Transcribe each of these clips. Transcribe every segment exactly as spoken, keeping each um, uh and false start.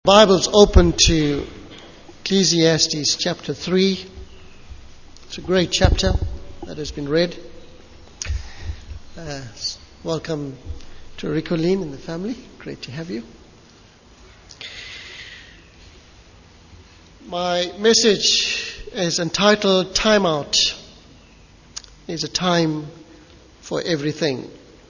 Bibles open to Ecclesiastes chapter three. It's a great chapter that has been read. Uh, welcome to Ricolene and the family. Great to have you. My message is entitled Time Out. There's a time for everything.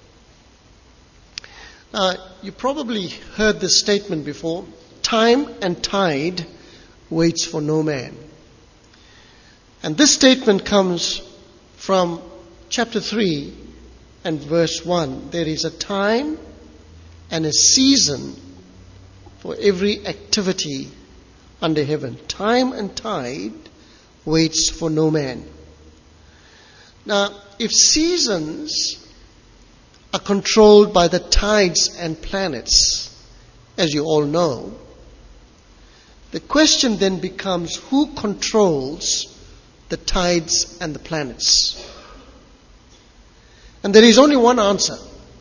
Now, you probably heard this statement before. Time and tide waits for no man. And this statement comes from chapter three and verse one. There is a time and a season for every activity under heaven. Time and tide waits for no man. Now, if seasons are controlled by the tides and planets, as you all know, the question then becomes, who controls the tides and the planets? And there is only one answer.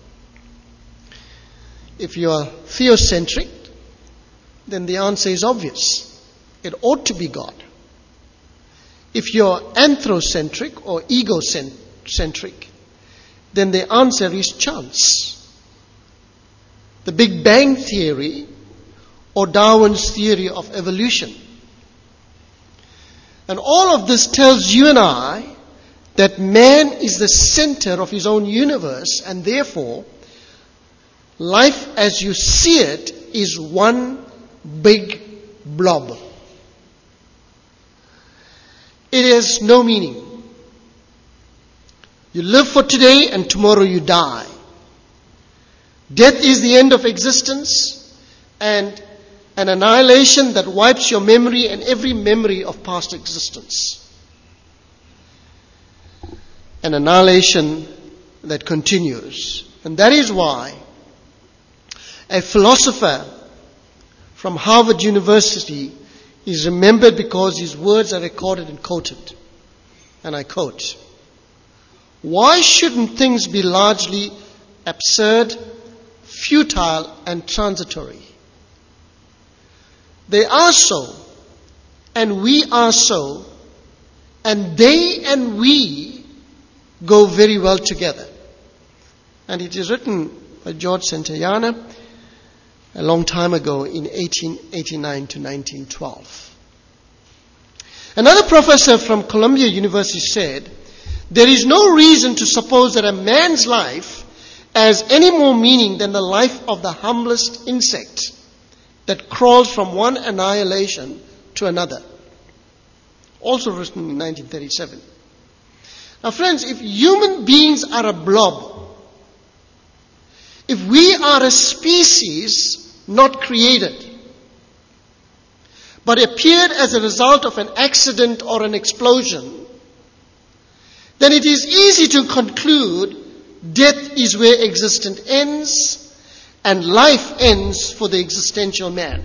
If you are theocentric, then the answer is obvious. It ought to be God. If you're anthrocentric or egocentric, then the answer is chance. The Big Bang Theory or Darwin's theory of evolution. And all of this tells you and I that man is the center of his own universe, and therefore life as you see it is one big blob. It has no meaning. You live for today and tomorrow you die. Death is the end of existence and an annihilation that wipes your memory and every memory of past existence. An annihilation that continues. And that is why a philosopher from Harvard University is remembered because his words are recorded and quoted. And I quote, "Why shouldn't things be largely absurd, futile, and transitory? They are so, and we are so, and they and we go very well together." And it is written by George Santayana a long time ago in eighteen eighty-nine to nineteen twelve. Another professor from Columbia University said, "There is no reason to suppose that a man's life has any more meaning than the life of the humblest insect that crawls from one annihilation to another." Also written in nineteen thirty-seven. Now friends, if human beings are a blob, if we are a species not created, but appeared as a result of an accident or an explosion, then it is easy to conclude death is where existence ends and life ends for the existential man.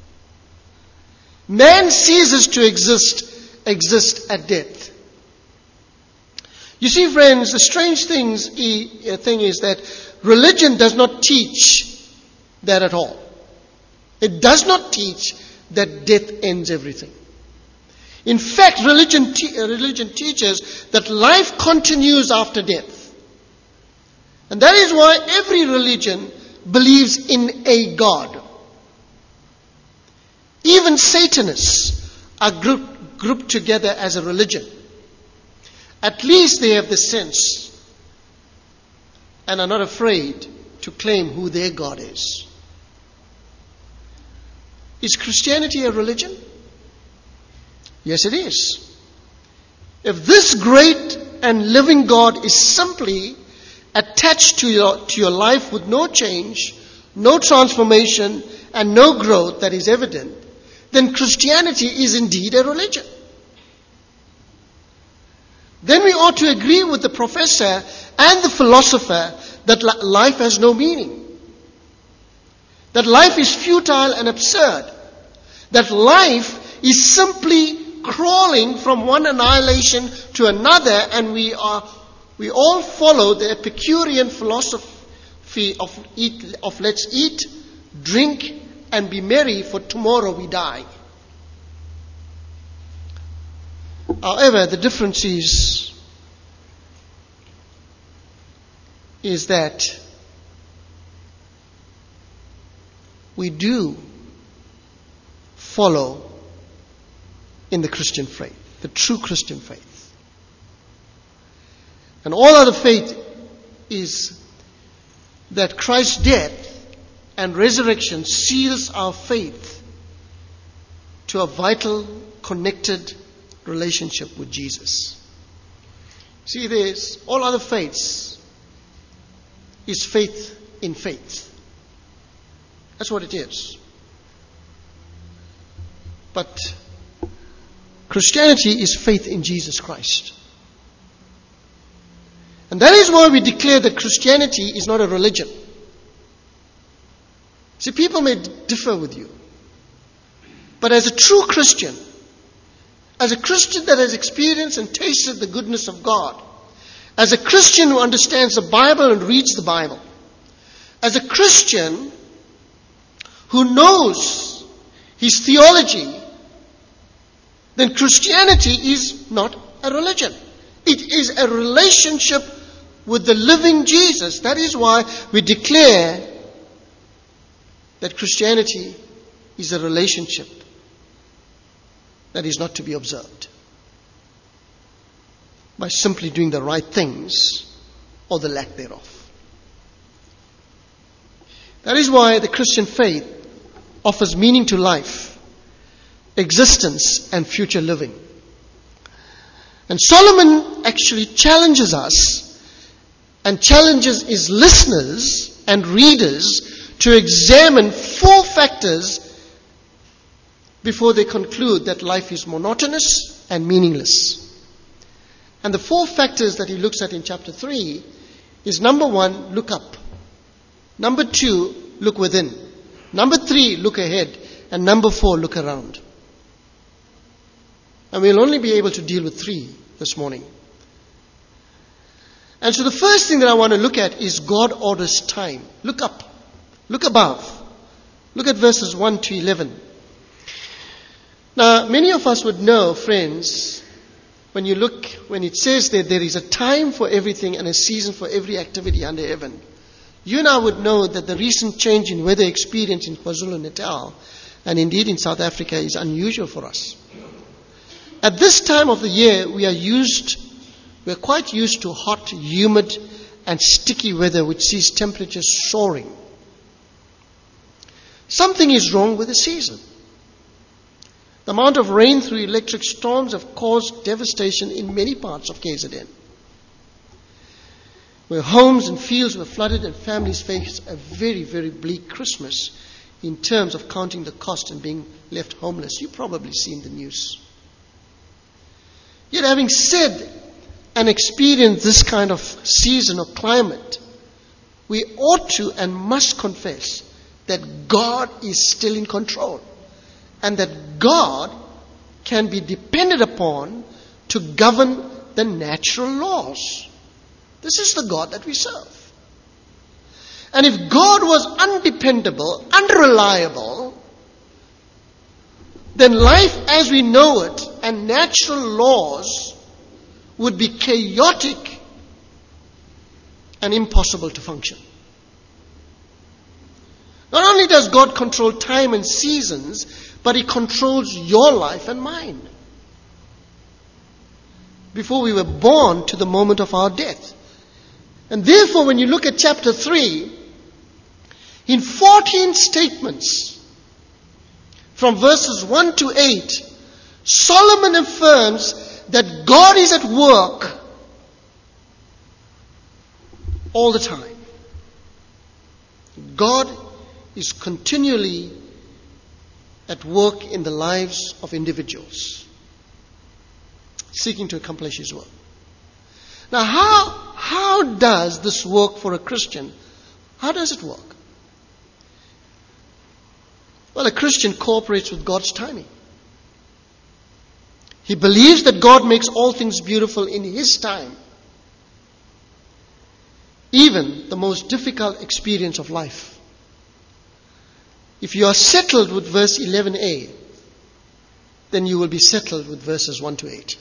Man ceases to exist, exist at death. You see, friends, the strange things, thing is that religion does not teach that at all. It does not teach that death ends everything. In fact, religion, te- religion teaches that life continues after death. And that is why every religion believes in a God. Even Satanists are grouped, grouped together as a religion. At least they have the sense and are not afraid to claim who their God is. Is Christianity a religion? Yes, it is. If this great and living God is simply attached to your, to your life with no change, no transformation, and no growth that is evident, then Christianity is indeed a religion. Then we ought to agree with the professor and the philosopher that life has no meaning. That life is futile and absurd. That life is simply crawling from one annihilation to another, and we are We all follow the Epicurean philosophy of eat, of let's eat, drink, and be merry, for tomorrow we die. However, the difference is, is that we do follow in the Christian faith, the true Christian faith. And all other faith is that Christ's death and resurrection seals our faith to a vital, connected relationship with Jesus. See, there's all other faiths is faith in faith. That's what it is. But Christianity is faith in Jesus Christ. And that is why we declare that Christianity is not a religion. See, people may differ with you. But as a true Christian, as a Christian that has experienced and tasted the goodness of God, as a Christian who understands the Bible and reads the Bible, as a Christian who knows his theology, then Christianity is not a religion. It is a relationship with the living Jesus. That is why we declare that Christianity is a relationship that is not to be observed by simply doing the right things or the lack thereof. That is why the Christian faith offers meaning to life, existence, and future living. And Solomon actually challenges us and challenges his listeners and readers to examine four factors before they conclude that life is monotonous and meaningless. And the four factors that he looks at in chapter three is, number one, look up. Number two, look within. Number three, look ahead. And number four, look around. And we'll only be able to deal with three this morning. And so the first thing that I want to look at is God orders time. Look up. Look above. Look at verses one to eleven. Now, many of us would know, friends, when you look, when it says that there is a time for everything and a season for every activity under heaven, you and I would know that the recent change in weather experience in KwaZulu-Natal and indeed in South Africa is unusual for us. At this time of the year, we are used, we are quite used to hot, humid, and sticky weather which sees temperatures soaring. Something is wrong with the season. The amount of rain through electric storms have caused devastation in many parts of K Z N, where homes and fields were flooded and families faced a very, very bleak Christmas in terms of counting the cost and being left homeless. You've probably seen the news. Yet, having said and experienced this kind of season or climate, we ought to and must confess that God is still in control and that God can be depended upon to govern the natural laws. This is the God that we serve. And if God was undependable, unreliable, then life as we know it and natural laws would be chaotic and impossible to function. Not only does God control time and seasons, but He controls your life and mine. Before we were born to the moment of our death. And therefore, when you look at chapter three, in fourteen statements, from verses one to eight, Solomon affirms that God is at work all the time. God is continually at work in the lives of individuals, seeking to accomplish His work. Now, how, how does this work for a Christian? How does it work? Well, a Christian cooperates with God's timing. He believes that God makes all things beautiful in His time, even the most difficult experience of life. If you are settled with verse eleven a, then you will be settled with verses one to eight.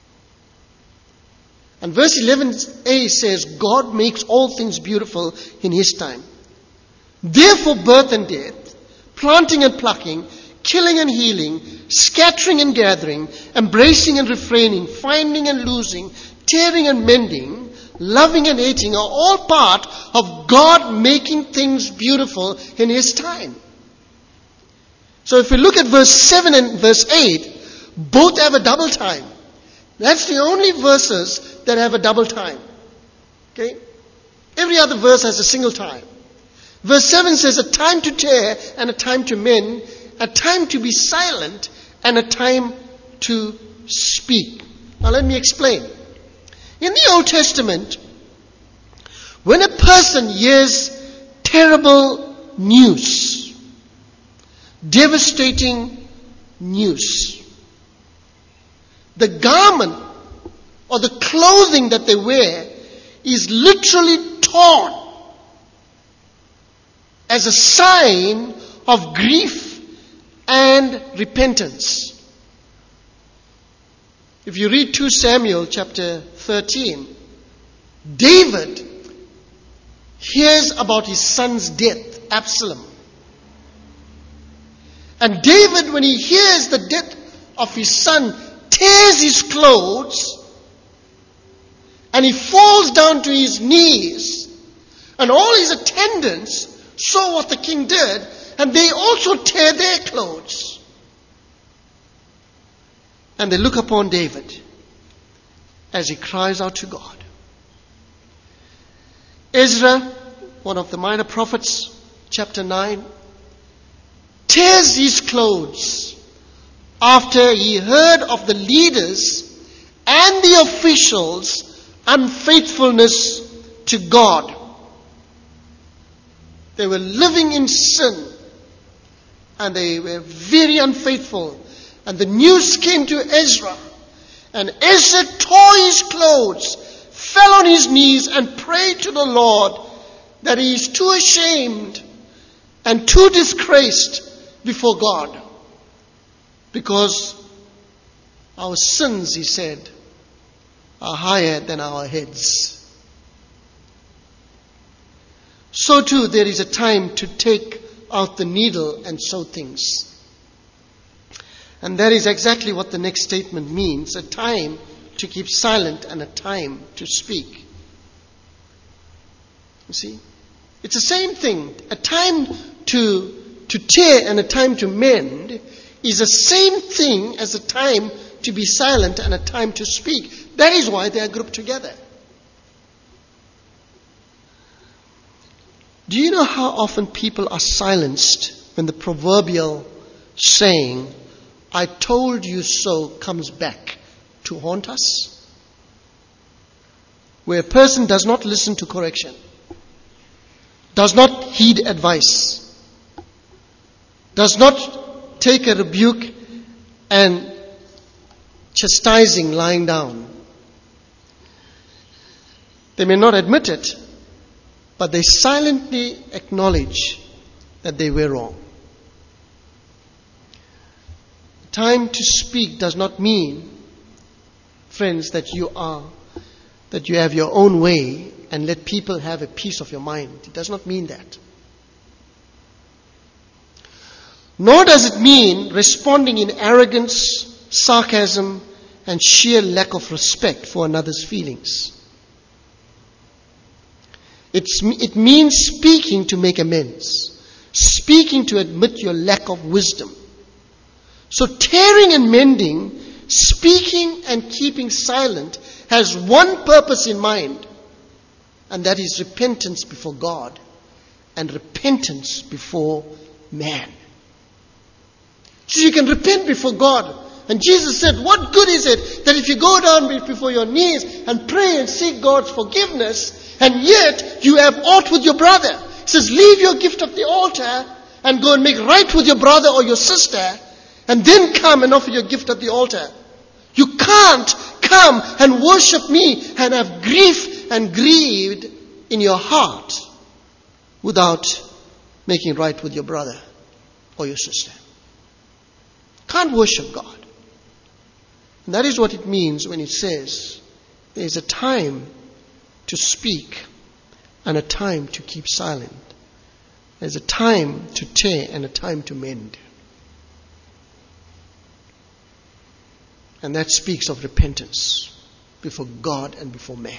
And verse eleven a says, God makes all things beautiful in His time. Therefore birth and death, planting and plucking, killing and healing, scattering and gathering, embracing and refraining, finding and losing, tearing and mending, loving and hating are all part of God making things beautiful in His time. So if we look at verse seven and verse eight, both have a double time. That's the only verses that have a double time. Okay? Every other verse has a single time. Verse seven says a time to tear and a time to mend, a time to be silent and a time to speak. Now let me explain. In the Old Testament, when a person hears terrible news, devastating news, the garment or the clothing that they wear is literally torn as a sign of grief and repentance. If you read Second Samuel chapter thirteen, David hears about his son's death, Absalom. And David, when he hears the death of his son, tears his clothes and he falls down to his knees. And all his attendants saw what the king did, and they also tear their clothes. And they look upon David as he cries out to God. Ezra, one of the minor prophets, chapter nine, tears his clothes after he heard of the leaders and the officials' unfaithfulness to God. They were living in sin and they were very unfaithful. And the news came to Ezra, and Ezra tore his clothes, fell on his knees and prayed to the Lord that he is too ashamed and too disgraced before God. Because our sins, he said, are higher than our heads. So too, there is a time to take out the needle and sew things. And that is exactly what the next statement means. A time to keep silent and a time to speak. You see? It's the same thing. A time to, to tear and a time to mend is the same thing as a time to be silent and a time to speak. That is why they are grouped together. Do you know how often people are silenced when the proverbial saying, "I told you so," comes back to haunt us? Where a person does not listen to correction, does not heed advice, does not take a rebuke and chastising lying down. They may not admit it, but they silently acknowledge that they were wrong. Time to speak does not mean, friends, that you are, that you have your own way and let people have a piece of your mind. It does not mean that. Nor does it mean responding in arrogance, sarcasm, and sheer lack of respect for another's feelings. It's, it means speaking to make amends, speaking to admit your lack of wisdom. So tearing and mending, speaking and keeping silent has one purpose in mind, and that is repentance before God and repentance before man. So you can repent before God. And Jesus said, what good is it that if you go down before your knees and pray and seek God's forgiveness, and yet you have aught with your brother? He says, leave your gift at the altar and go and make right with your brother or your sister, and then come and offer your gift at the altar. You can't come and worship me and have grief and grieved in your heart without making right with your brother. or your sister. Can't worship God. And that is what it means when it says there is a time to speak and a time to keep silent. There's a time to tear and a time to mend. And that speaks of repentance before God and before man.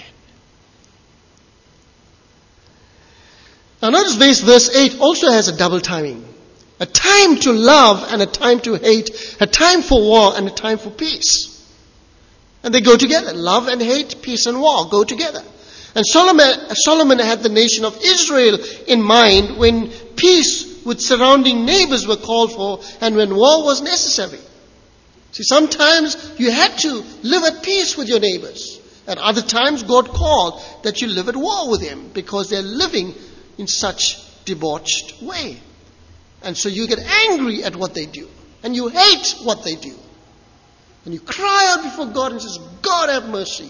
Now notice verse, verse eight also has a double timing. A time to love and a time to hate. A time for war and a time for peace. And they go together. Love and hate, peace and war go together. And Solomon, Solomon had the nation of Israel in mind when peace with surrounding neighbors were called for and when war was necessary. See, sometimes you had to live at peace with your neighbors. At other times, God called that you live at war with them because they're living in such debauched way. And so you get angry at what they do. And you hate what they do. And you cry out before God and says, God have mercy.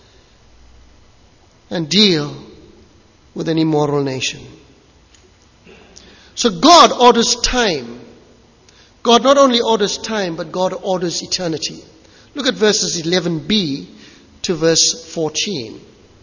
And deal with an immoral nation. So God orders time. God not only orders time, but God orders eternity. Look at verses eleven b to verse fourteen.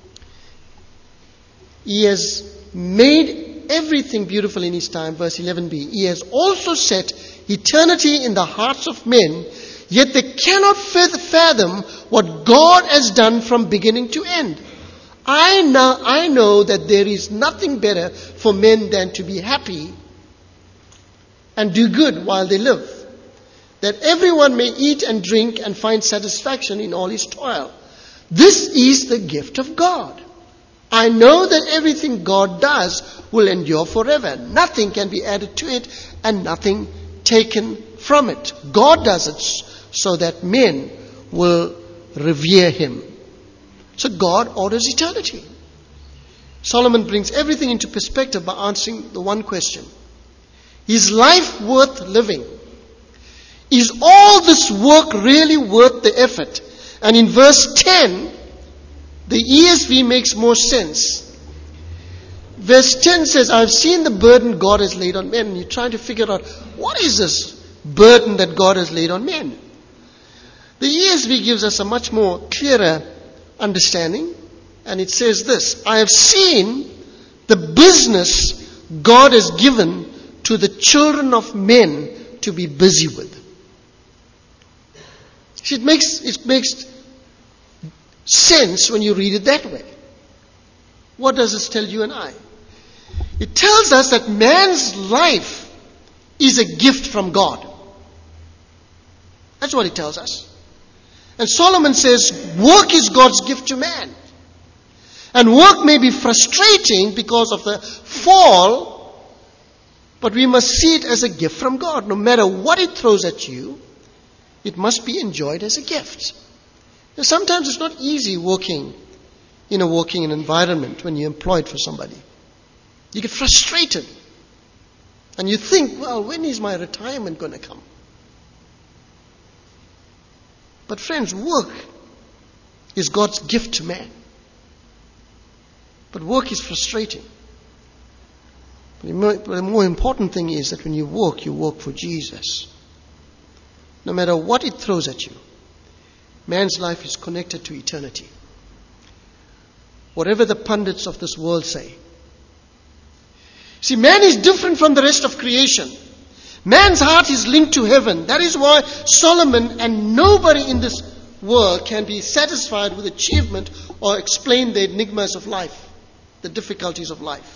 He has made everything beautiful in His time. Verse eleven b. He has also set eternity in the hearts of men, yet they cannot fathom what God has done from beginning to end. I know, I know that there is nothing better for men than to be happy and do good while they live, that everyone may eat and drink and find satisfaction in all his toil. This is the gift of God. I know that everything God does will endure forever. Nothing can be added to it and nothing taken from it. God does it so that men will revere Him. So God orders eternity. Solomon brings everything into perspective by answering the one question. Is life worth living? Is all this work really worth the effort? And in verse ten, the E S V makes more sense. Verse ten says, I've seen the burden God has laid on men. And you're trying to figure out, what is this burden that God has laid on men? The E S V gives us a much more clearer understanding. And it says this, I have seen the business God has given to the children of men to be busy with. See, it makes, it makes sense when you read it that way. What does this tell you and I? It tells us that man's life is a gift from God. That's what it tells us. And Solomon says, work is God's gift to man. And work may be frustrating because of the fall, but we must see it as a gift from God. No matter what it throws at you, it must be enjoyed as a gift. Now, sometimes it's not easy working in a working environment when you're employed for somebody. You get frustrated. And you think, well, when is my retirement going to come? But friends, work is God's gift to man. But work is frustrating. But the more important thing is that when you work, you work for Jesus. No matter what it throws at you, man's life is connected to eternity. Whatever the pundits of this world say. See, man is different from the rest of creation. Man's heart is linked to heaven. That is why Solomon and nobody in this world can be satisfied with achievement or explain the enigmas of life, the difficulties of life.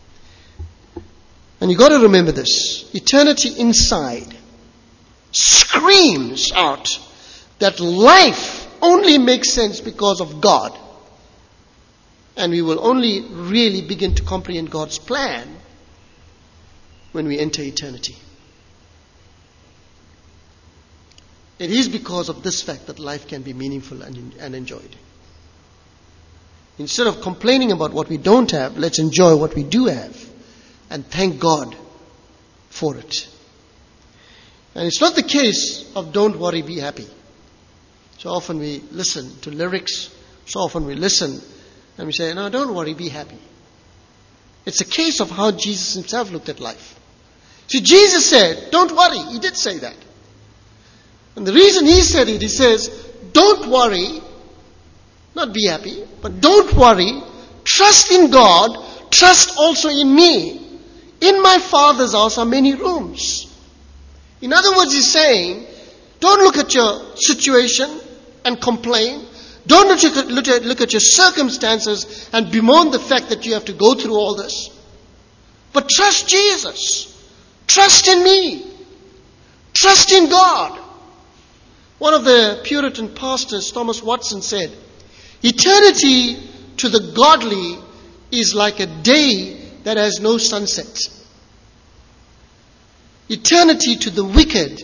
And you've got to remember this. Eternity inside screams out that life only makes sense because of God. And we will only really begin to comprehend God's plan when we enter eternity. It is because of this fact that life can be meaningful and, and enjoyed. Instead of complaining about what we don't have, let's enjoy what we do have and thank God for it. And it's not the case of don't worry, be happy. So often we listen to lyrics, so often we listen and we say, no, don't worry, be happy. It's a case of how Jesus Himself looked at life. See, Jesus said, don't worry. He did say that. And the reason he said it, he says, don't worry, not be happy, but don't worry, trust in God, trust also in me. In my Father's house are many rooms. In other words, he's saying, don't look at your situation and complain. Don't look at, look, at, look at your circumstances and bemoan the fact that you have to go through all this. But trust Jesus. Trust in me. Trust in God. One of the Puritan pastors, Thomas Watson, said, eternity to the godly is like a day that has no sunset. Eternity to the wicked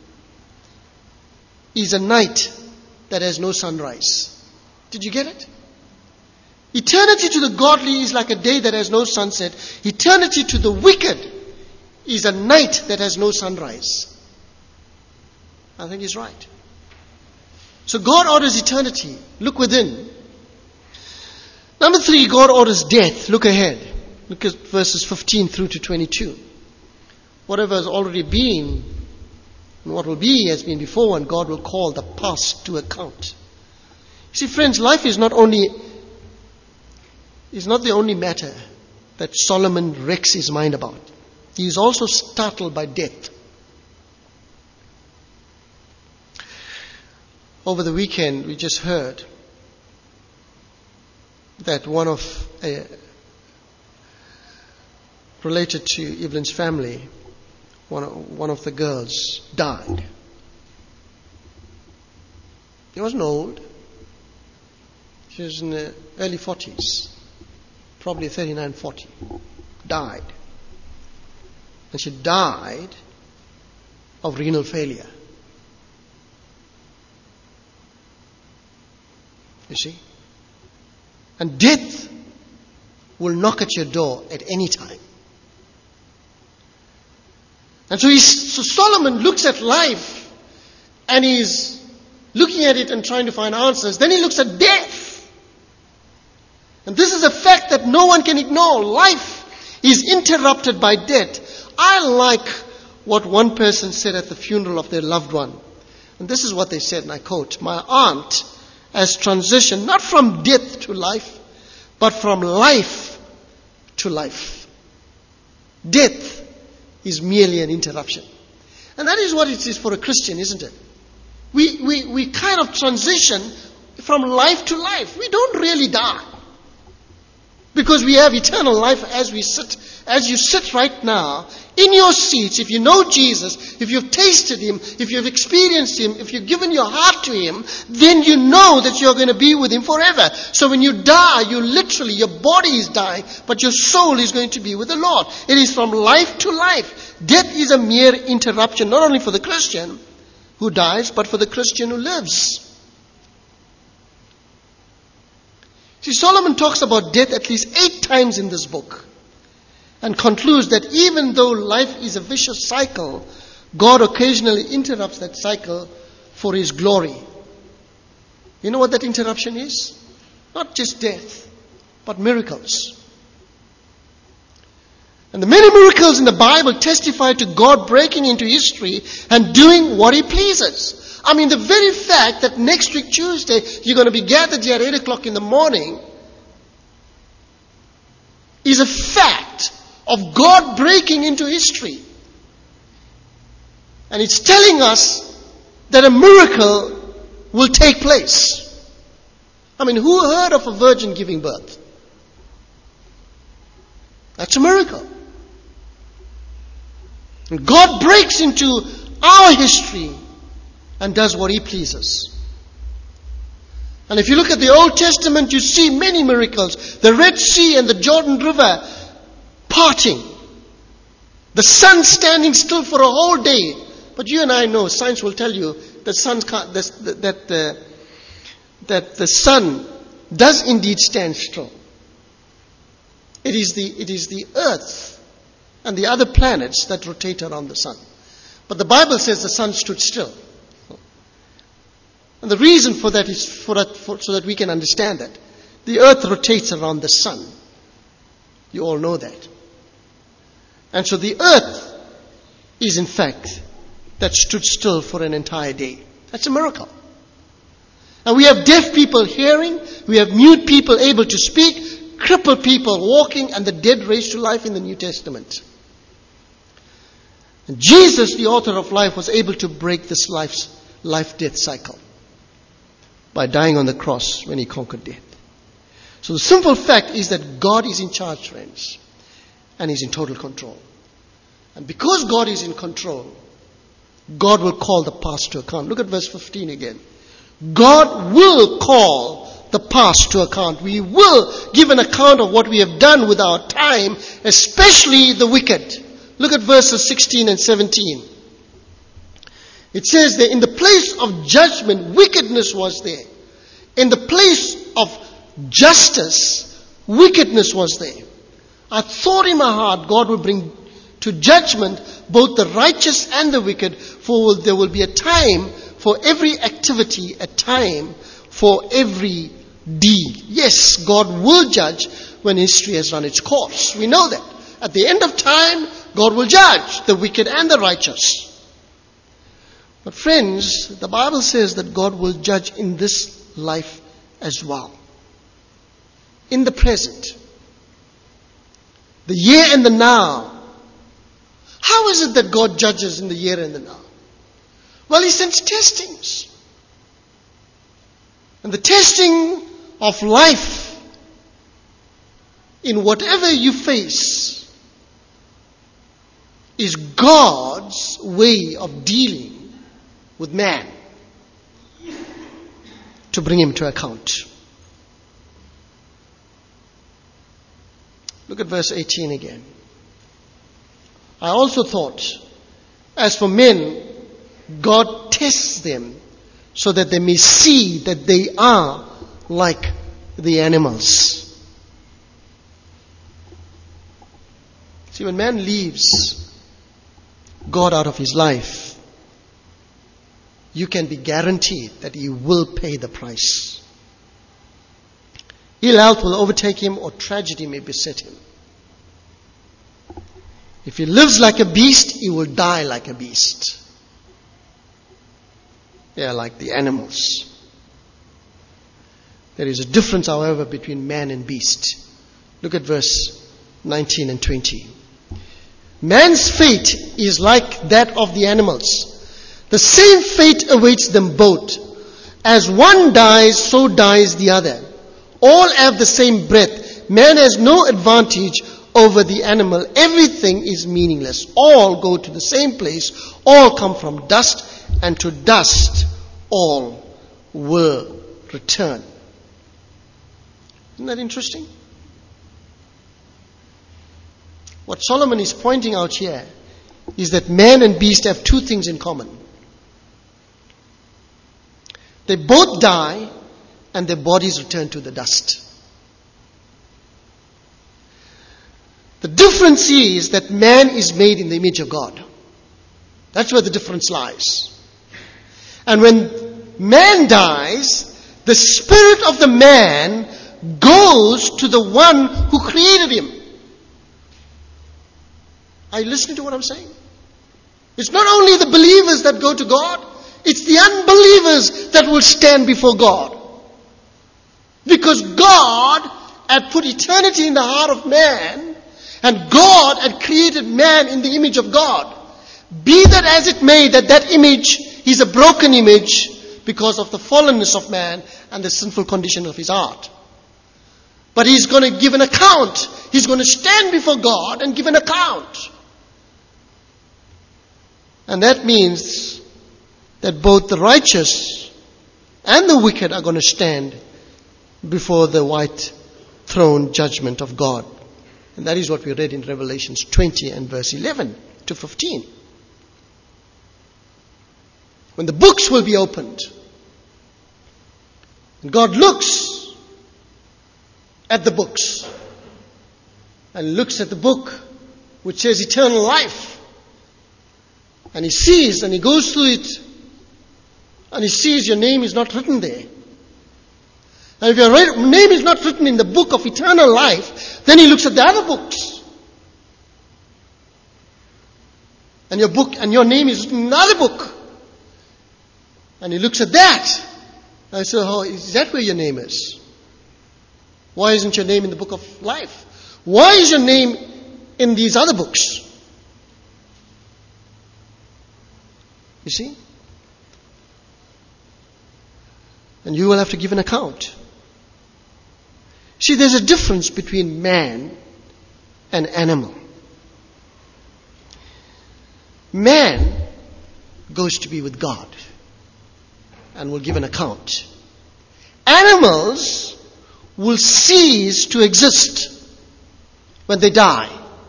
is a night that has no sunrise. Did you get it? Eternity to the godly is like a day that has no sunset. Eternity to the wicked is a night that has no sunrise. I think he's right. So God orders eternity. Look within. Number three, God orders death. Look ahead. Look at verses fifteen through to twenty-two. Whatever has already been and what will be has been before, and God will call the past to account. You see, friends, life is not only is not the only matter that Solomon wrecks his mind about. He is also startled by death. Over the weekend, we just heard that one of uh, related to Evelyn's family, one of, one of the girls died. He wasn't old. She was in the early forties, probably thirty-nine, forty. Died. And she died of renal failure. You see? And death will knock at your door at any time. And so, he's, so Solomon looks at life and he's looking at it and trying to find answers. Then he looks at death. And this is a fact that no one can ignore. Life is interrupted by death. I like what one person said at the funeral of their loved one. And this is what they said, and I quote, "My aunt has transitioned not from death to life, but from life to life. Death is merely an interruption." And that is what it is for a Christian, isn't it? We, we, we kind of transition from life to life. We don't really die. Because we have eternal life as we sit, as you sit right now, in your seats. If you know Jesus, if you've tasted Him, if you've experienced Him, if you've given your heart to Him, then you know that you're going to be with Him forever. So when you die, you literally, your body is dying, but your soul is going to be with the Lord. It is from life to life. Death is a mere interruption, not only for the Christian who dies, but for the Christian who lives. See, Solomon talks about death at least eight times in this book and concludes that even though life is a vicious cycle, God occasionally interrupts that cycle for His glory. You know what that interruption is? Not just death, but miracles. And the many miracles in the Bible testify to God breaking into history and doing what He pleases. I mean, the very fact that next week Tuesday you're going to be gathered here at eight o'clock in the morning is a fact of God breaking into history. And it's telling us that a miracle will take place. I mean, who heard of a virgin giving birth? That's a miracle. And God breaks into our history and does what He pleases. And if you look at the Old Testament, you see many miracles. The Red Sea and the Jordan River parting. The sun standing still for a whole day. But you and I know, science will tell you that, sun can't, that, the, that the sun does indeed stand still. It is the, it is the earth and the other planets that rotate around the sun. But the Bible says the sun stood still. And the reason for that is for that, for, so that we can understand that. The earth rotates around the sun. You all know that. And so the earth is in fact that stood still for an entire day. That's a miracle. And we have deaf people hearing, we have mute people able to speak, crippled people walking, and the dead raised to life in the New Testament. And Jesus, the author of life, was able to break this life's life-death cycle by dying on the cross when he conquered death. So the simple fact is that God is in charge, friends, and he's in total control. And because God is in control, God will call the past to account. Look at verse fifteen again. God will call the past to account. We will give an account of what we have done with our time, especially the wicked. Look at verses sixteen and seventeen. It says that in the place of judgment, wickedness was there. In the place of justice, wickedness was there. I thought in my heart God would bring to judgment both the righteous and the wicked, for there will be a time for every activity, a time for every deed. Yes, God will judge when history has run its course. We know that. At the end of time, God will judge the wicked and the righteous. But friends, the Bible says that God will judge in this life as well. In the present. The here and the now. How is it that God judges in the here and the now? Well, he sends testings. And the testing of life in whatever you face is God's way of dealing with man to bring him to account. Look at verse eighteen again. I also thought, as for men, God tests them so that they may see that they are like the animals. See, when man leaves God out of his life, you can be guaranteed that he will pay the price. Ill health will overtake him, or tragedy may beset him. If he lives like a beast, he will die like a beast. They are like the animals. There is a difference, however, between man and beast. Look at verse nineteen and twenty. Man's fate is like that of the animals. The same fate awaits them both. As one dies, so dies the other. All have the same breath. Man has no advantage over the animal. Everything is meaningless. All go to the same place. All come from dust, and to dust all will return. Isn't that interesting? What Solomon is pointing out here is that man and beast have two things in common. They both die, and their bodies return to the dust. The difference is that man is made in the image of God. That's where the difference lies. And when man dies, the spirit of the man goes to the one who created him. Are you listening to what I'm saying? It's not only the believers that go to God, it's the unbelievers that will stand before God. Because God had put eternity in the heart of man, and God had created man in the image of God. Be that as it may, that that image is a broken image because of the fallenness of man and the sinful condition of his heart. But he's going to give an account. He's going to stand before God and give an account. And that means that both the righteous and the wicked are going to stand before the white throne judgment of God. And that is what we read in Revelation twenty and verse eleven to fifteen. When the books will be opened, and God looks at the books and looks at the book which says eternal life, and he sees and he goes through it and he sees your name is not written there. And if your name is not written in the book of eternal life, then he looks at the other books. And your book, and your name is in another book. And he looks at that. I said, oh, is that where your name is? Why isn't your name in the book of life? Why is your name in these other books? You see? And you will have to give an account. See, there's a difference between man and animal. Man goes to be with God and will give an account. Animals will cease to exist when they die.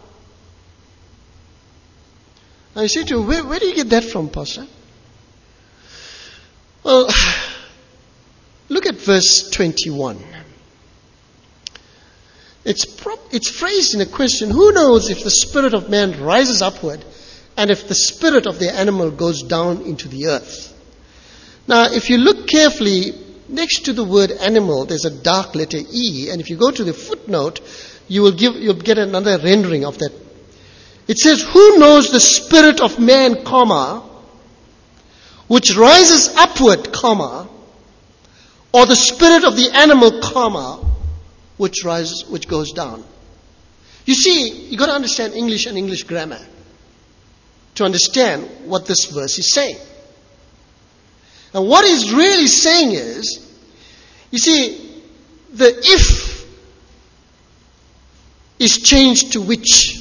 Now you say to me, where, where do you get that from, Pastor? Well, look at verse twenty-one. It's, pro- it's phrased in a question, who knows if the spirit of man rises upward and if the spirit of the animal goes down into the earth? Now, if you look carefully, next to the word animal, there's a dark letter E, and if you go to the footnote, you will give, you'll get another rendering of that. It says, who knows the spirit of man, comma, which rises upward, comma, or the spirit of the animal, comma, which rises, which goes down. You see, you've got to understand English and English grammar to understand what this verse is saying. And what he's really saying is, you see, the if is changed to which.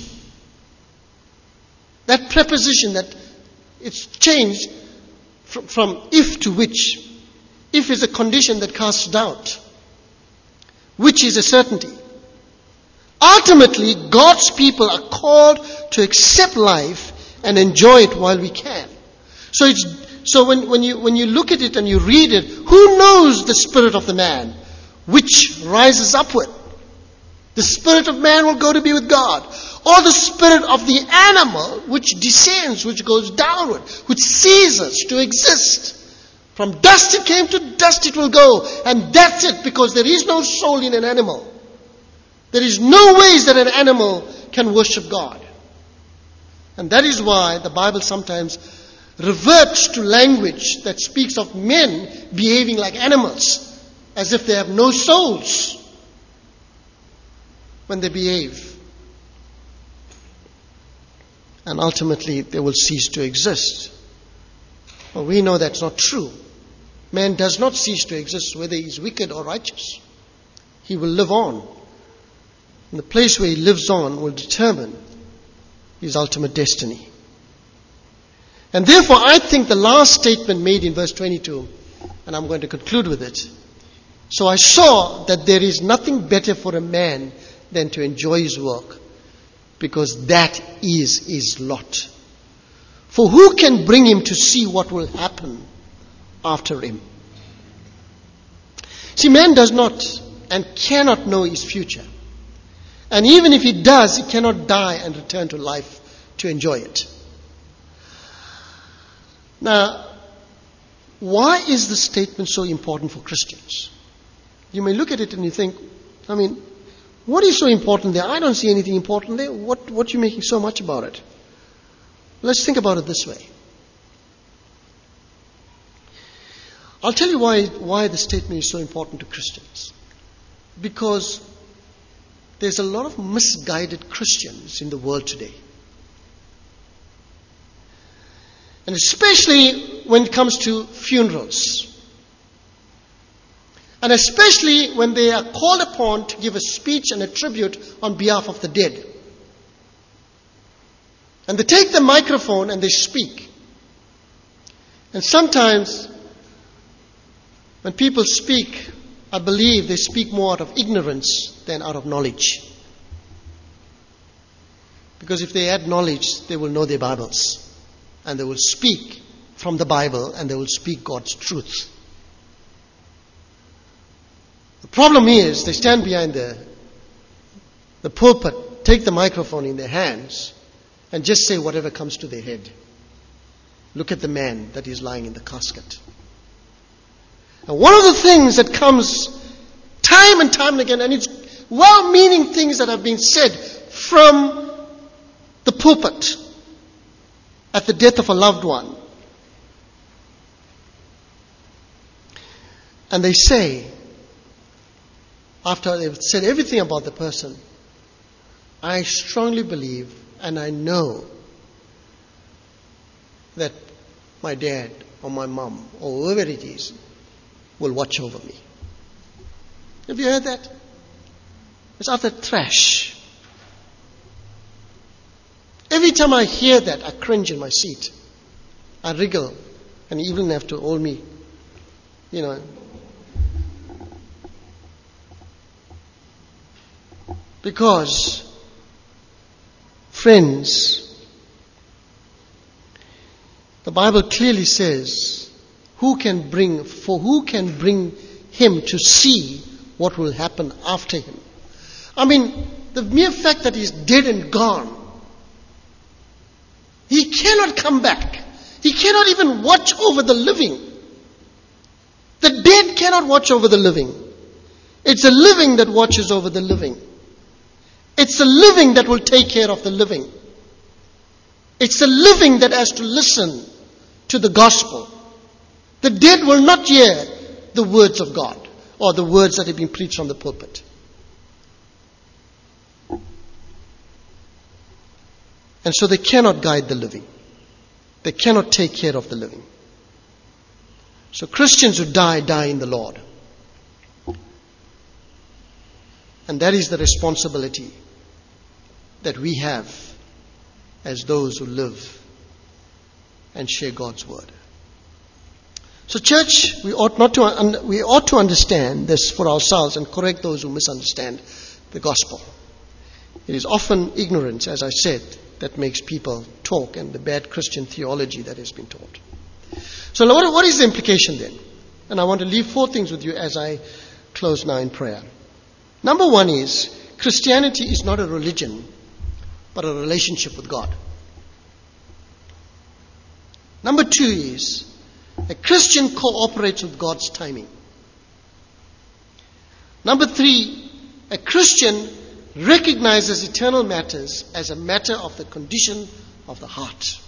That preposition, that it's changed from, from if to which. If is a condition that casts doubt. Which is a certainty. Ultimately, God's people are called to accept life and enjoy it while we can. So it's so when, when you when you look at it and you read it, who knows the spirit of the man which rises upward? The spirit of man will go to be with God. Or the spirit of the animal which descends, which goes downward, which ceases to exist. From dust it came, to dust it will go. And that's it, because there is no soul in an animal. There is no ways that an animal can worship God. And that is why the Bible sometimes reverts to language that speaks of men behaving like animals, as if they have no souls when they behave. And ultimately they will cease to exist. Well, we know that's not true. Man does not cease to exist whether he is wicked or righteous. He will live on. And the place where he lives on will determine his ultimate destiny. And therefore, I think the last statement made in verse twenty-two, and I'm going to conclude with it. So I saw that there is nothing better for a man than to enjoy his work, because that is his lot. For who can bring him to see what will happen after him? See, man does not and cannot know his future. And even if he does, he cannot die and return to life to enjoy it. Now, why is this statement so important for Christians? You may look at it and you think, I mean, what is so important there? I don't see anything important there. What, what are you making so much about it? Let's think about it this way. I'll tell you why, why the statement is so important to Christians. Because there's a lot of misguided Christians in the world today. And especially when it comes to funerals. And especially when they are called upon to give a speech and a tribute on behalf of the dead. And they take the microphone and they speak. And sometimes when people speak, I believe they speak more out of ignorance than out of knowledge. Because if they had knowledge, they will know their Bibles. And they will speak from the Bible, and they will speak God's truth. The problem is, they stand behind the, the pulpit, take the microphone in their hands, and just say whatever comes to their head. Look at the man that is lying in the casket. And one of the things that comes time and time again, and it's well-meaning things that have been said from the pulpit, at the death of a loved one. And they say, after they've said everything about the person, I strongly believe and I know that my dad or my mom or whoever it is will watch over me. Have you heard that? It's utter trash. Every time I hear that, I cringe in my seat. I wriggle, and you even have to hold me, you know. Because, friends, the Bible clearly says, who can bring, for who can bring him to see what will happen after him? I mean, the mere fact that he's dead and gone, he cannot come back. He cannot even watch over the living. The dead cannot watch over the living. It's the living that watches over the living. It's the living that will take care of the living. It's the living that has to listen to the gospel. The dead will not hear the words of God or the words that have been preached from the pulpit. And so they cannot guide the living. They cannot take care of the living. So Christians who die, die in the Lord. And that is the responsibility that we have as those who live and share God's word. So church, we ought not to un- we ought to understand this for ourselves and correct those who misunderstand the gospel. It is often ignorance, as I said, that makes people talk, and the bad Christian theology that has been taught. So what, what is the implication then? And I want to leave four things with you as I close now in prayer. Number one is, Christianity is not a religion, but a relationship with God. Number two is, a Christian cooperates with God's timing. Number three, a Christian recognizes eternal matters as a matter of the condition of the heart.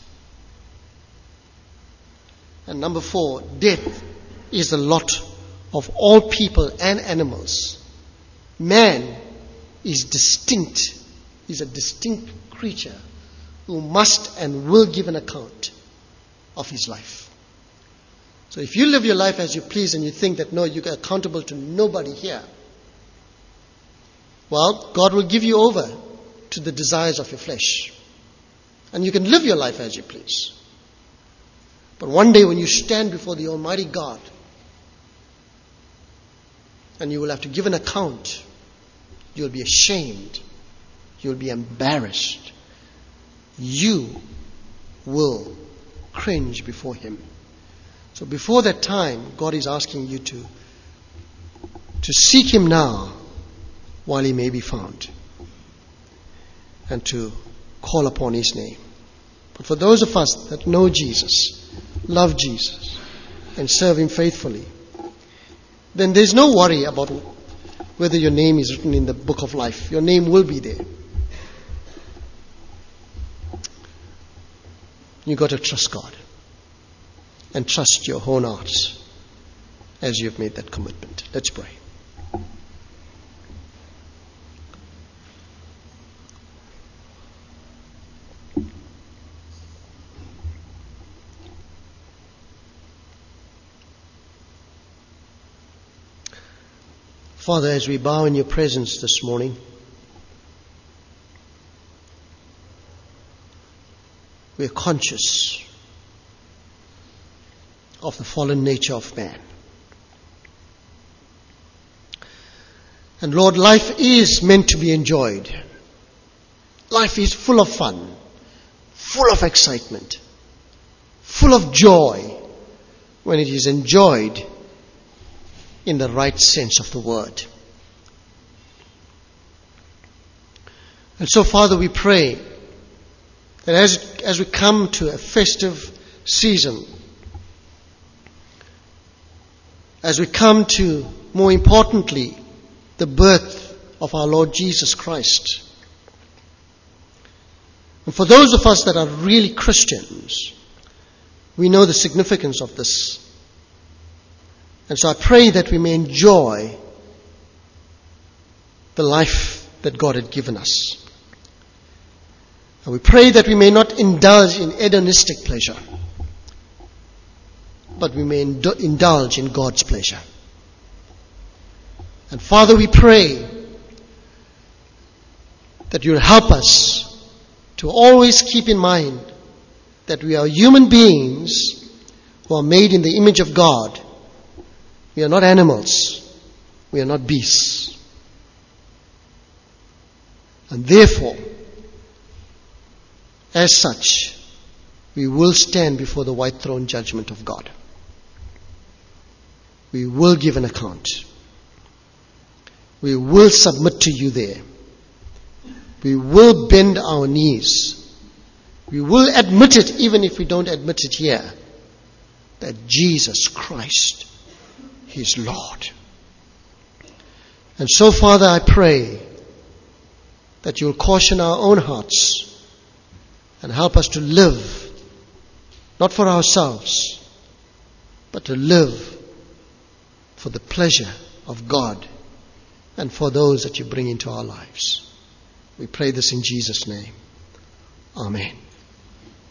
And number four, death is the lot of all people and animals. Man is distinct, is a distinct creature who must and will give an account of his life. So if you live your life as you please and you think that no, you're accountable to nobody here, well, God will give you over to the desires of your flesh. And you can live your life as you please. But one day when you stand before the Almighty God, and you will have to give an account, you'll be ashamed. You'll be embarrassed. You will cringe before Him. So before that time, God is asking you to, to seek Him now while He may be found, and to call upon His name. But for those of us that know Jesus, love Jesus, and serve Him faithfully, then there's no worry about whether your name is written in the book of life. Your name will be there. You've got to trust God and trust your own hearts as you've made that commitment. Let's pray. Father, as we bow in your presence this morning, we are conscious of the fallen nature of man. And Lord, life is meant to be enjoyed. Life is full of fun, full of excitement, full of joy when it is enjoyed in the right sense of the word. And so, Father, we pray that as, as we come to a festive season, as we come to, more importantly, the birth of our Lord Jesus Christ, And for those of us that are really Christians, we know the significance of this. And so I pray that we may enjoy the life that God had given us. And we pray that we may not indulge in hedonistic pleasure, but we may indulge in God's pleasure. And Father, we pray that you'll help us to always keep in mind that we are human beings who are made in the image of God. We are not animals. We are not beasts. And therefore, as such, we will stand before the white throne judgment of God. We will give an account. We will submit to you there. We will bend our knees. We will admit it, even if we don't admit it here, that Jesus Christ is Lord. And so, Father, I pray that you'll caution our own hearts and help us to live, not for ourselves, but to live for the pleasure of God and for those that you bring into our lives. We pray this in Jesus' name. Amen.